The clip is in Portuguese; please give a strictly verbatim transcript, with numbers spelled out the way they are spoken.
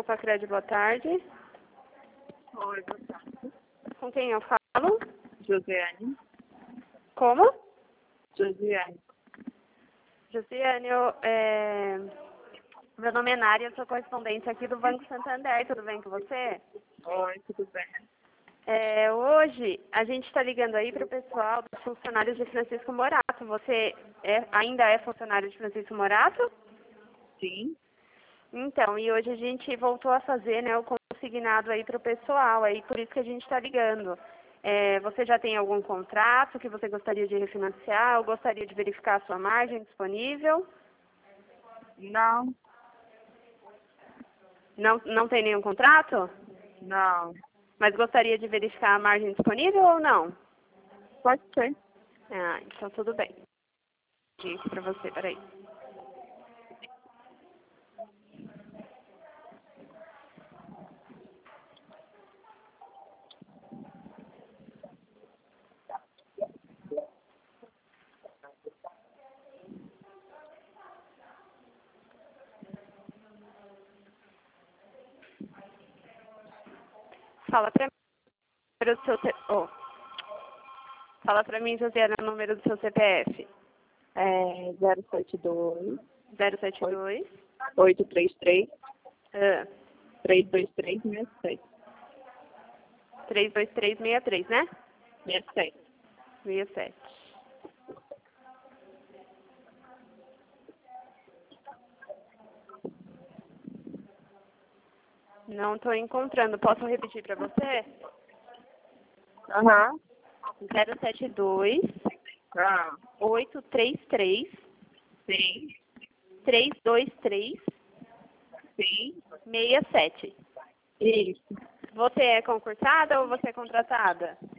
Sacred, boa tarde. Oi, boa tarde. Com quem eu falo? Josiane. Como? Josiane. Josiane, eu, é... meu nome é Nária, eu sou correspondente aqui do Banco Santander, tudo bem com você? Oi, tudo bem? É, hoje a gente está ligando aí para o pessoal dos funcionários de Francisco Morato. Você é, ainda é funcionário de Francisco Morato? Sim. Então, e hoje a gente voltou a fazer, né, o consignado aí para o pessoal, aí por isso que a gente está ligando. É, você já tem algum contrato que você gostaria de refinanciar ou gostaria de verificar a sua margem disponível? Não, Não, não tem nenhum contrato? não. Mas gostaria de verificar a margem disponível ou não? Pode ser. Ah, então tudo bem. Vou aqui para você, peraí. Fala pra mim o número do seu C... oh. Fala pra mim, Josiana, o número do seu C P F. É zero sete dois, zero sete dois oito três três, ah, três dois três, seis sete. três dois três seis três, né? seis sete. seis sete. Não estou encontrando. Posso repetir para você? Aham. zero sete dois Ah, oito três três, sim, três dois três, sim. seis sete. Isso. Você é concursada ou você é contratada?